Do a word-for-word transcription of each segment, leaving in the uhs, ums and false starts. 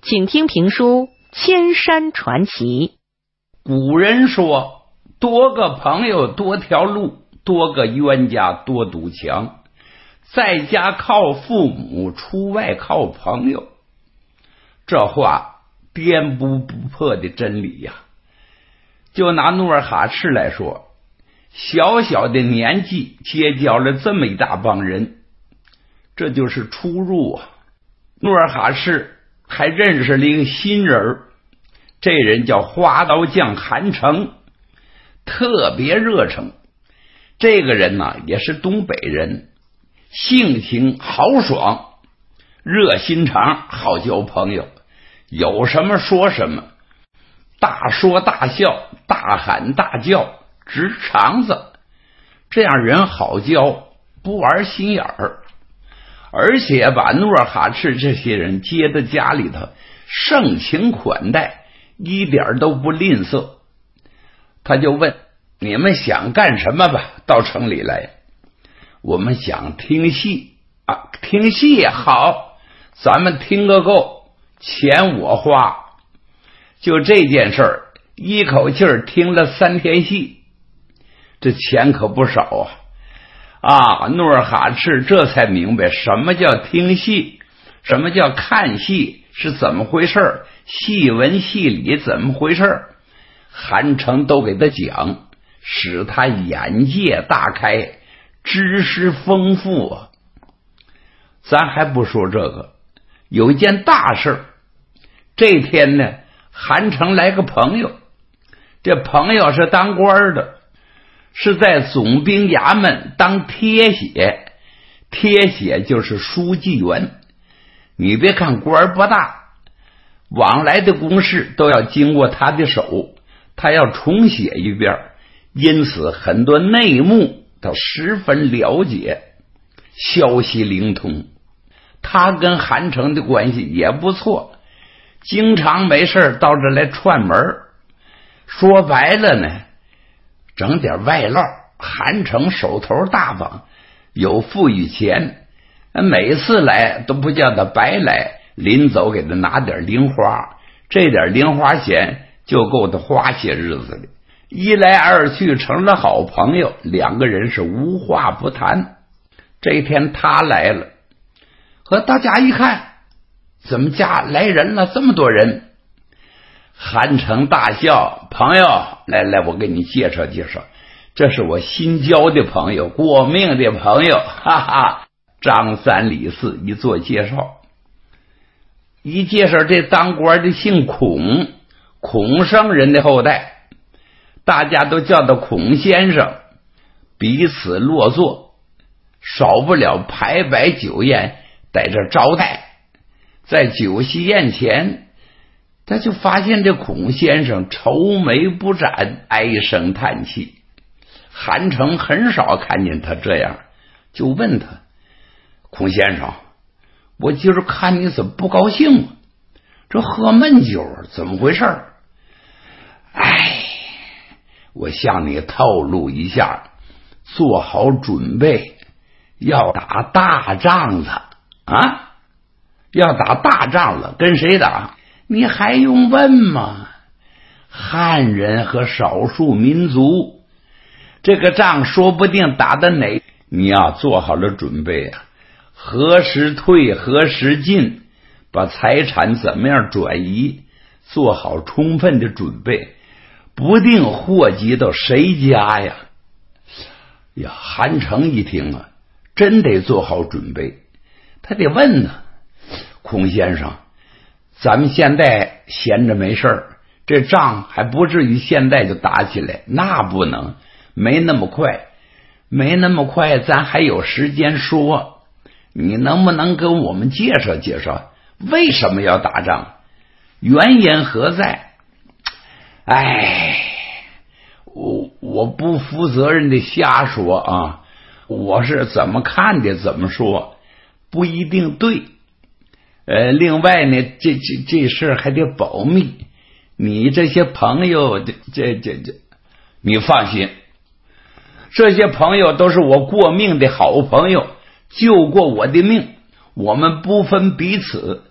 请听评书《千山传奇》。 古人说，多个朋友多条路，多个冤家多堵墙，在家靠父母，出外靠朋友。这话颠扑不破的真理呀！就拿努尔哈赤来说，小小的年纪结交了这么一大帮人，这就是出入啊。努尔哈赤还认识了一个新人，这人叫花刀匠韩城，特别热诚。这个人呢，也是东北人，性情豪爽，热心肠，好交朋友，有什么说什么，大说大笑，大喊大叫，直肠子。这样人好交，不玩心眼儿，而且把努尔哈赤这些人接到家里头，盛情款待，一点都不吝啬。他就问：你们想干什么吧？到城里来。我们想听戏啊，听戏也好，咱们听个够，钱我花。就这件事儿，一口气儿听了三天戏，这钱可不少啊！啊，努尔哈赤这才明白什么叫听戏，什么叫看戏是怎么回事，戏文戏理怎么回事，韩城都给他讲，使他眼界大开，知识丰富啊。咱还不说这个，有一件大事。这天呢，韩城来个朋友，这朋友是当官的，是在总兵衙门当贴写，贴写就是书记员。你别看官不大，往来的公事都要经过他的手，他要重写一遍，因此很多内幕他十分了解，消息灵通。他跟韩城的关系也不错，经常没事到这来串门。说白了呢，整点外捞。韩城手头大方，有富裕钱，每次来都不叫他白来，临走给他拿点零花，这点零花钱就够他花些日子的。一来二去成了好朋友，两个人是无话不谈。这天他来了，和大家一看，怎么家来人了，这么多人。韩城大笑：朋友，来来，我给你介绍介绍，这是我新交的朋友，过命的朋友，哈哈。张三李四一做介绍，一介绍这当官的姓孔，孔圣人的后代，大家都叫他孔先生，彼此落座，少不了排摆酒宴，在这招待。在酒席宴前，他就发现这孔先生愁眉不展，唉声叹气。韩城很少看见他这样，就问他：孔先生，我今儿看你怎么不高兴啊？这喝闷酒怎么回事？哎，我向你透露一下，做好准备，要打大仗了啊！要打大仗了，跟谁打？你还用问吗？汉人和少数民族，这个仗说不定打到哪，你要做好了准备啊！何时退，何时进，把财产怎么样转移，做好充分的准备，不定祸及到谁家呀！呀，韩城一听啊，真得做好准备，他得问呢。孔先生，咱们现在闲着没事儿，这仗还不至于现在就打起来，那不能，没那么快，没那么快，咱还有时间说。你能不能跟我们介绍介绍，为什么要打仗？原因何在？哎，我我不负责任的瞎说啊，我是怎么看的怎么说，不一定对。呃，另外呢，这这这事还得保密。你这些朋友，这这这这，你放心，这些朋友都是我过命的好朋友，救过我的命，我们不分彼此。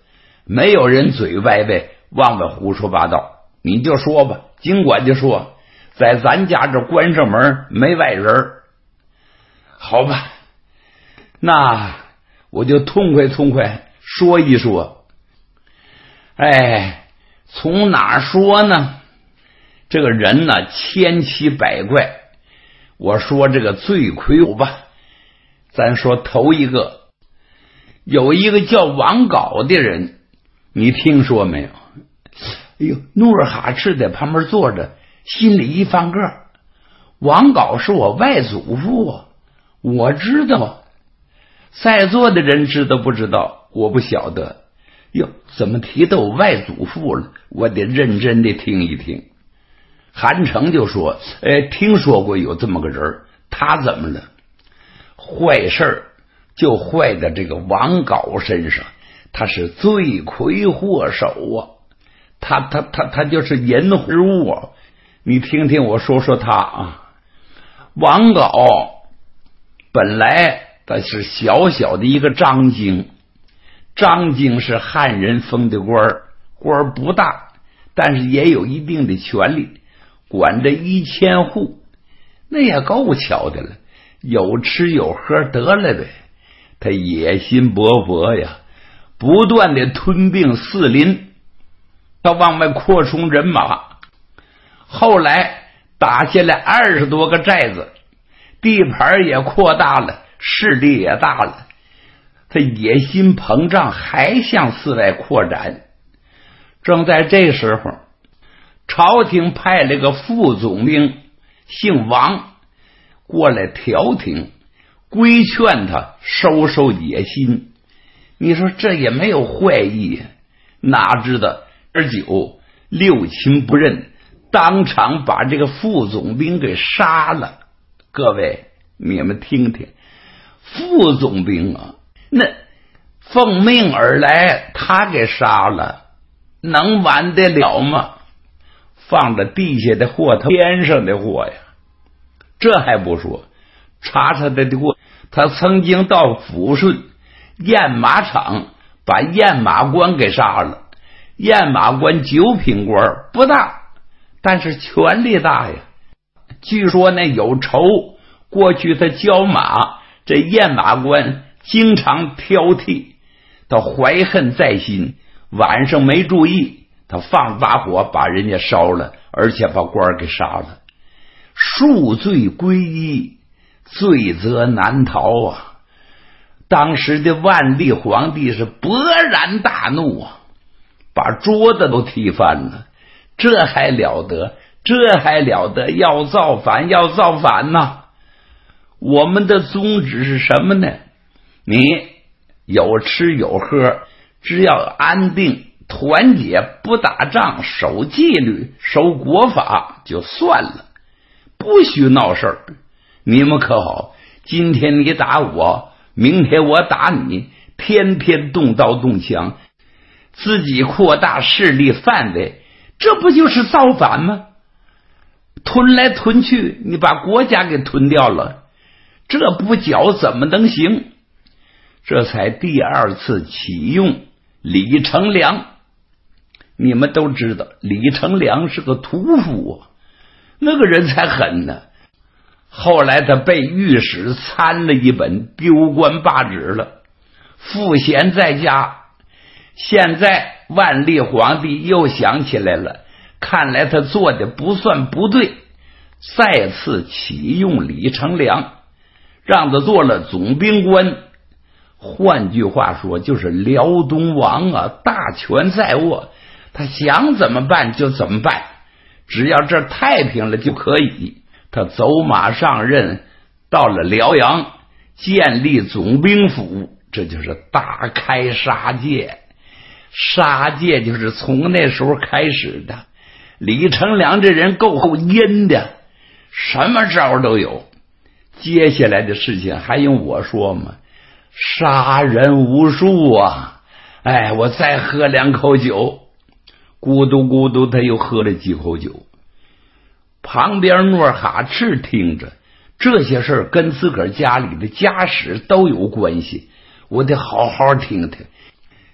没有人嘴歪歪往外胡说八道，你就说吧，尽管就说，在咱家这关上门没外人。好吧，那我就痛快痛快说一说。哎，从哪说呢？这个人呢，千奇百怪。我说这个罪魁祸吧，咱说头一个，有一个叫王镐的人，你听说没有？哎呦，努尔哈赤在旁边坐着，心里一翻个，王镐是我外祖父啊，我知道。在座的人知道不知道？我不晓得。哟，怎么提到外祖父了？我得认真的听一听。韩城就说：“哎，听说过有这么个人，他怎么了？坏事就坏在这个王镐身上，他是罪魁祸首啊！他他他他就是引火物啊！你听听我说说他啊。王镐本来他是小小的一个张京，张京是汉人封的官，官不大，但是也有一定的权力。”管着一千户，那也够巧的了，有吃有喝得了呗。他野心勃勃呀，不断的吞并四邻，他往外扩充人马。后来打下来二十多个寨子，地盘也扩大了，势力也大了。他野心膨胀，还向四外扩展。正在这时候，朝廷派了个副总兵，姓王，过来调停，规劝他收收野心。你说这也没有坏意，哪知道二九六亲不认，当场把这个副总兵给杀了。各位，你们听听，副总兵啊，那奉命而来，他给杀了，能完得了吗？放着地下的货，天上的货呀！这还不说，查查他的过，他曾经到抚顺验马场把验马官给杀了。验马官九品官不大，但是权力大呀。据说那有仇，过去他教马，这验马官经常挑剔，他怀恨在心，晚上没注意，他放把火把人家烧了，而且把官给杀了。数罪归一，罪责难逃啊！当时的万历皇帝是勃然大怒啊，把桌子都踢翻了。这还了得，这还了得，要造反，要造反呐！我们的宗旨是什么呢？你有吃有喝，只要安定团结，不打仗，守纪律，守国法就算了，不许闹事儿。你们可好，今天你打我，明天我打你，天天动刀动枪，自己扩大势力范围，这不就是造反吗？吞来吞去，你把国家给吞掉了，这不剿怎么能行？这才第二次启用李成梁。你们都知道李成梁是个屠夫啊，那个人才狠呢。后来他被御史参了一本，丢官罢职了，赋闲在家。现在万历皇帝又想起来了，看来他做的不算不对，再次启用李成梁，让他做了总兵官。换句话说，就是辽东王啊，大权在握，他想怎么办就怎么办，只要这太平了就可以。他走马上任，到了辽阳，建立总兵府，这就是大开杀戒。杀戒就是从那时候开始的。李成梁这人够够阴的，什么招都有。接下来的事情还用我说吗？杀人无数啊！哎，我再喝两口酒，咕嘟咕嘟，他又喝了几口酒。旁边努尔哈赤听着，这些事儿跟自个儿家里的家史都有关系，我得好好听听。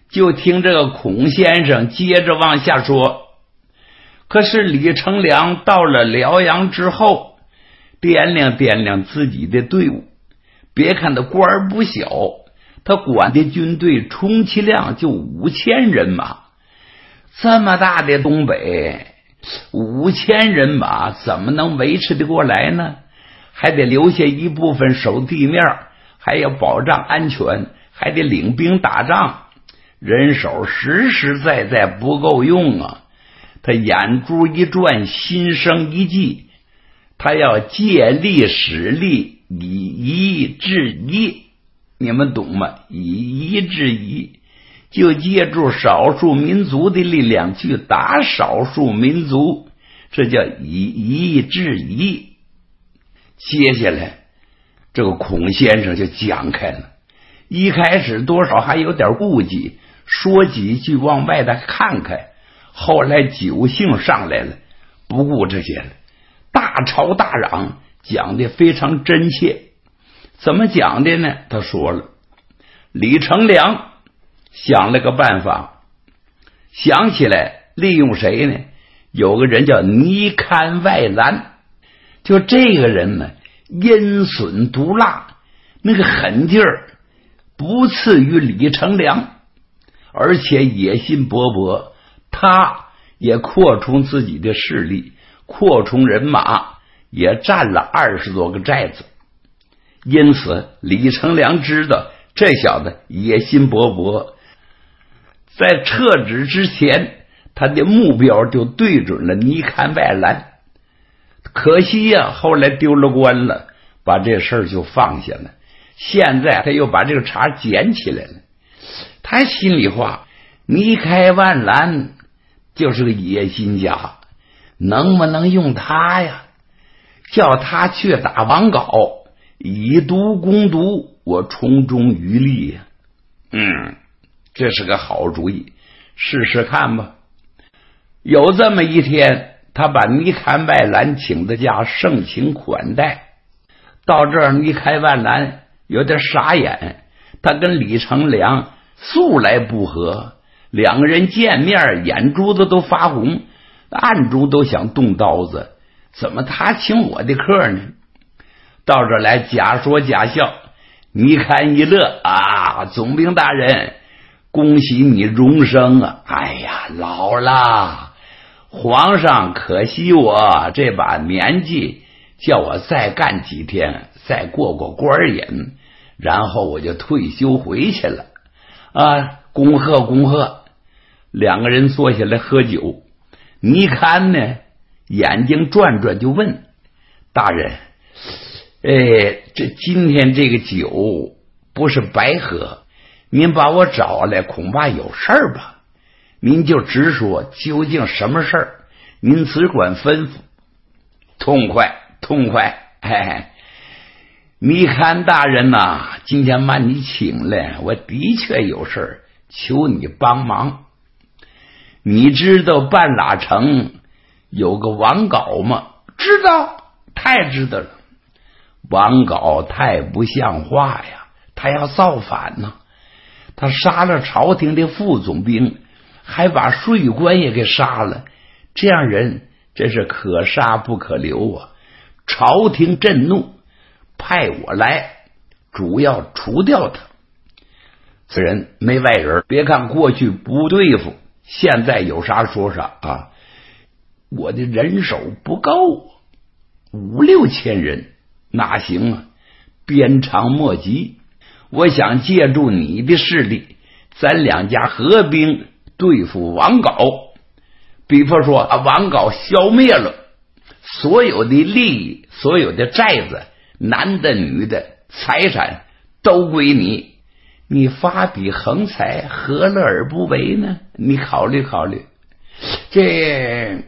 就听这个孔先生接着往下说，可是李成梁到了辽阳之后，掂量掂量自己的队伍，别看他官儿不小，他管的军队充其量就五千人马，这么大的东北，五千人马怎么能维持得过来呢？还得留下一部分守地面，还要保障安全，还得领兵打仗，人手实实在在不够用啊！他眼珠一转，心生一计，他要借力使力，以夷制夷，你们懂吗？以夷制夷，就借助少数民族的力量去打少数民族，这叫以夷制夷。接下来这个孔先生就讲开了，一开始多少还有点顾忌，说几句往外头看看，后来酒兴上来了，不顾这些了，大吵大嚷，讲的非常真切。怎么讲的呢？他说了，李成梁想了个办法，想起来利用谁呢？有个人叫尼堪外兰，就这个人呢，阴损毒辣，那个狠劲儿不次于李成梁，而且野心勃勃，他也扩充自己的势力，扩充人马，也占了二十多个寨子。因此李成梁知道这小子野心勃勃，在撤职之前，他的目标就对准了尼堪外兰。可惜呀、啊，后来丢了官了，把这事儿就放下了。现在他又把这个茬捡起来了。他心里话，尼堪外兰就是个野心家，能不能用他呀？叫他去打王镐，以毒攻毒，我从中渔利呀。嗯，这是个好主意，试试看吧。有这么一天，他把尼堪外兰请的假，盛情款待。到这儿，尼堪外兰有点傻眼，他跟李成梁素来不和，两个人见面眼珠子都发红，暗中都想动刀子，怎么他请我的客呢？到这儿来假说假笑，尼堪一乐啊，总兵大人，恭喜你荣升啊！哎呀，老了，皇上可惜我这把年纪，叫我再干几天，再过过官瘾，然后我就退休回去了啊！恭贺恭贺！两个人坐下来喝酒，尼堪呢眼睛转转就问大人，哎，这今天这个酒不是白喝，您把我找来恐怕有事儿吧？您就直说究竟什么事儿，您只管吩咐。痛快痛快，哎，尼堪大人呐、啊，今天把你请来，我的确有事儿，求你帮忙。你知道半拉城有个王镐吗？知道，太知道了。王镐太不像话呀，他要造反呢，他杀了朝廷的副总兵，还把税官也给杀了，这样人真是可杀不可留啊！朝廷震怒，派我来，主要除掉他。此人没外人，别看过去不对付，现在有啥说啥啊！我的人手不够，五六千人哪行啊？鞭长莫及。我想借助你的势力，咱两家合兵对付王镐。比方说啊，王镐消灭了，所有的利益，所有的寨子，男的女的，财产都归你，你发笔横财，何乐而不为呢？你考虑考虑。这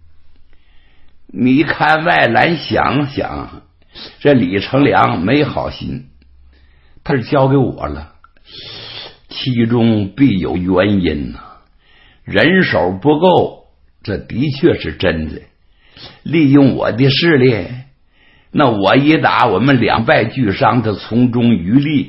你看外兰想想，这李成梁没好心，他是交给我了，其中必有原因呐、啊。人手不够，这的确是真的。利用我的势力，那我一打，我们两败俱伤，他从中渔利，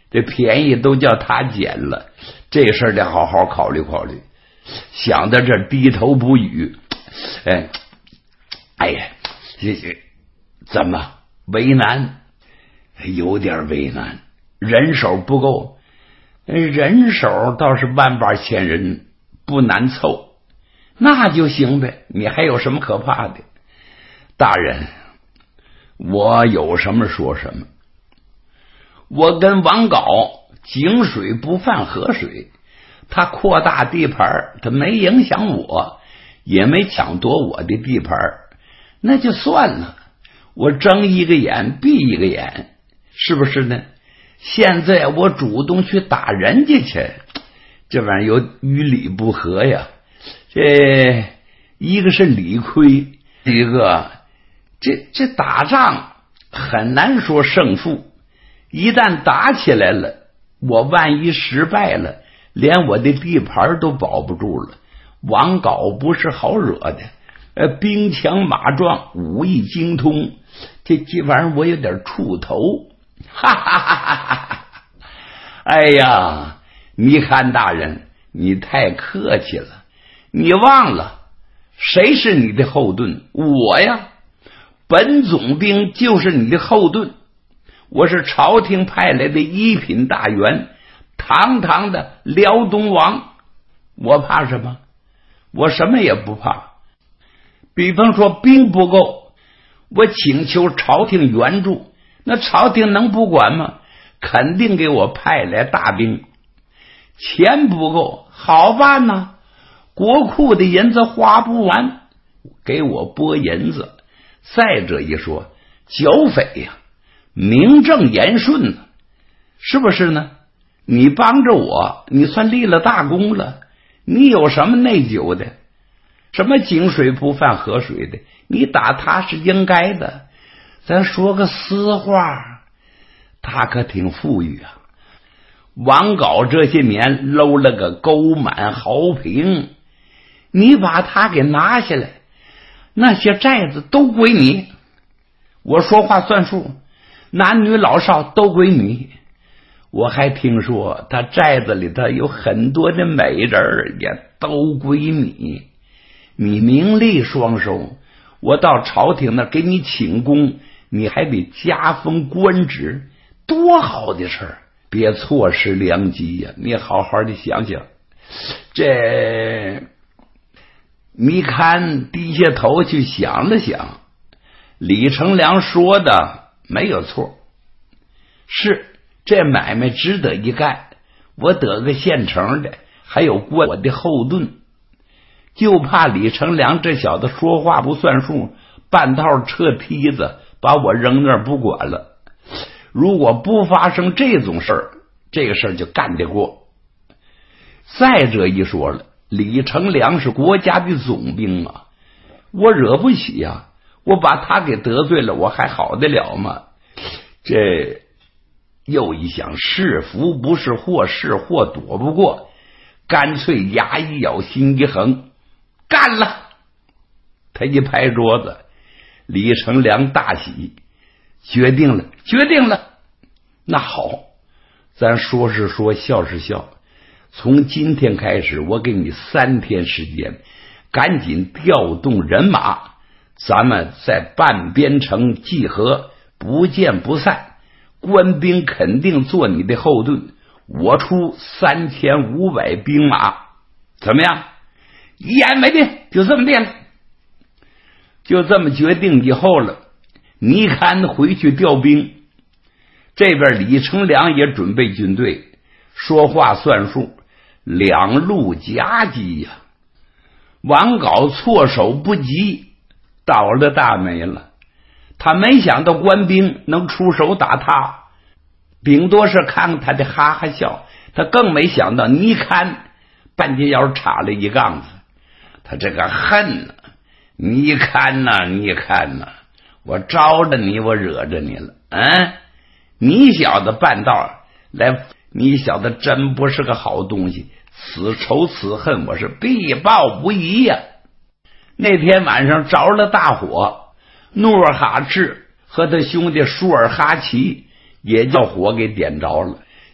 这便宜都叫他捡了，这事儿得好好考虑考虑。想到这儿低头不语。哎，哎呀，这这怎么为难？有点为难，人手不够。人手倒是万八千人，不难凑，那就行呗。你还有什么可怕的？大人，我有什么说什么。我跟王镐井水不犯河水，他扩大地盘，他没影响我，也没抢夺我的地盘，那就算了。我睁一个眼闭一个眼，是不是呢？现在我主动去打人家去，这玩意儿有与理不合呀。这一个是理亏，一个这这打仗很难说胜负，一旦打起来了，我万一失败了，连我的地盘都保不住了。王镐不是好惹的，呃，兵强马壮，武艺精通，这这玩意儿我有点怵头。哈哈哈哈哈！哎呀，你看大人，你太客气了，你忘了谁是你的后盾？我呀，本总兵就是你的后盾，我是朝廷派来的一品大员，堂堂的辽东王，我怕什么？我什么也不怕。比方说兵不够，我请求朝廷援助，那朝廷能不管吗？肯定给我派来大兵。钱不够，好办呐，国库的银子花不完，给我拨银子。再者一说，剿匪呀，名正言顺呢，是不是呢？你帮着我，你算立了大功了，你有什么内疚的？什么井水不犯河水的？你打他是应该的。咱说个私话，他可挺富裕啊。王镐这些年搂了个沟满壕平，你把他给拿下来，那些寨子都归你，我说话算数，男女老少都归你。我还听说他寨子里头有很多的美人，也都归你。你名利双收，我到朝廷那给你请功，你还得加封官职，多好的事儿！别错失良机呀！你好好的想想，这你看低下头去想了想，李成梁说的没有错，是这买卖值得一干，我得个现成的，还有官我的后盾，就怕李成梁这小子说话不算数，半道撤梯子把我扔那儿不管了。如果不发生这种事儿，这个事儿就干得过。再者一说了，李成梁是国家的总兵啊，我惹不起呀、啊，我把他给得罪了，我还好得了吗？这又一想，是福不是祸，是祸躲不过，干脆牙一咬，心一横，干了！他一拍桌子，李成梁大喜，决定了，决定了。那好，咱说是说，笑是笑，从今天开始，我给你三天时间，赶紧调动人马，咱们在半边城集合，不见不散。官兵肯定做你的后盾，我出三千五百兵马，怎么样？一言为定，就这么定了。就这么决定以后了，倪堪回去调兵，这边李成梁也准备军队，说话算数，两路夹击呀、啊。王镐措手不及，倒了大霉了。他没想到官兵能出手打他，顶多是看他的哈哈笑，他更没想到倪堪半截腰插了一杠子。他这个恨呢、啊，倪堪呐、啊，倪堪呐、啊，我招着你，我惹着你了，嗯，你小子半道来，你小子真不是个好东西，此仇此恨我是必报无疑呀、啊。那天晚上着了大火。努尔哈赤和他兄弟舒尔哈齐也叫火给点着了，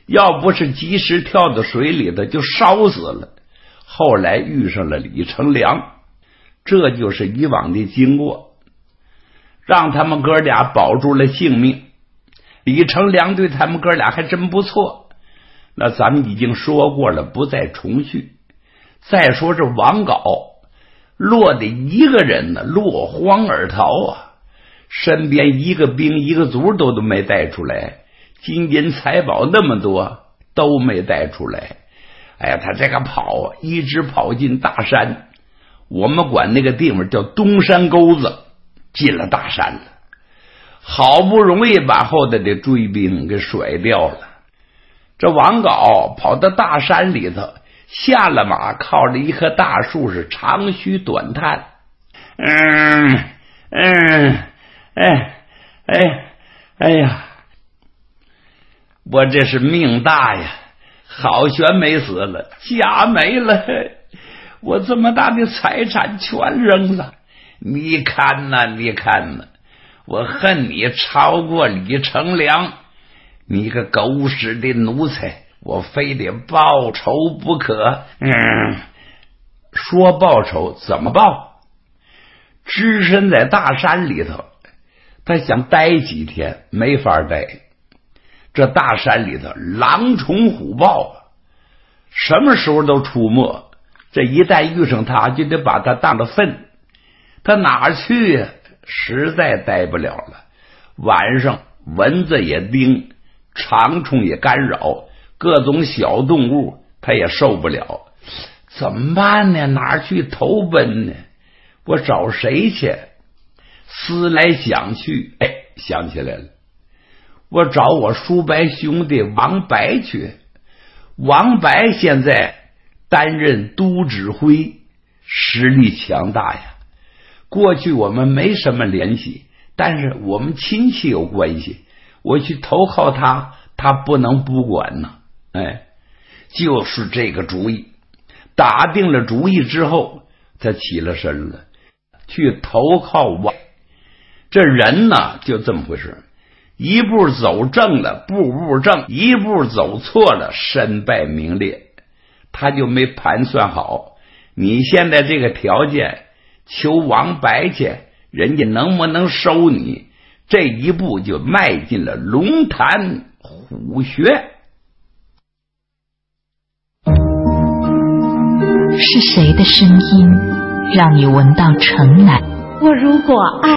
要不是及时跳到水里头，就烧死了。后来遇上了李成梁，这就是以往的经过，让他们哥俩保住了性命。李成梁对他们哥俩还真不错，那咱们已经说过了，不再重叙。再说这王镐落得一个人呢，落荒而逃啊，身边一个兵一个卒都都没带出来，金银财宝那么多都没带出来。哎呀，他这个跑一直跑进大山，我们管那个地方叫东山沟子，进了大山了，好不容易把后头的追兵给甩掉了。这王镐跑到大山里头，下了马，靠着一棵大树是长吁短叹，嗯嗯哎哎哎呀，我这是命大呀，好悬没死了，家没了，我这么大的财产全扔了。你看呐，你看呐，我恨你超过李成梁，你个狗屎的奴才，我非得报仇不可。嗯，说报仇怎么报？只身在大山里头，他想待几天没法待。这大山里头狼虫虎豹什么时候都出没，这一旦遇上他，就得把他当了粪。他哪儿去呀？实在待不了了。晚上蚊子也叮，长虫也干扰，各种小动物他也受不了。怎么办呢？哪儿去投奔呢？我找谁去？思来想去，哎，想起来了，我找我叔伯兄弟王白去。王白现在担任都指挥，实力强大呀。过去我们没什么联系，但是我们亲戚有关系，我去投靠他，他不能不管呢。哎，就是这个主意。打定了主意之后，他起了身了，去投靠王。这人呢就这么回事，一步走正了，步步正；一步走错了，身败名裂。他就没盘算好，你现在这个条件求王白去，人家能不能收你？这一步就迈进了龙潭虎穴。 是谁的声音让你闻到城南？ 我如果爱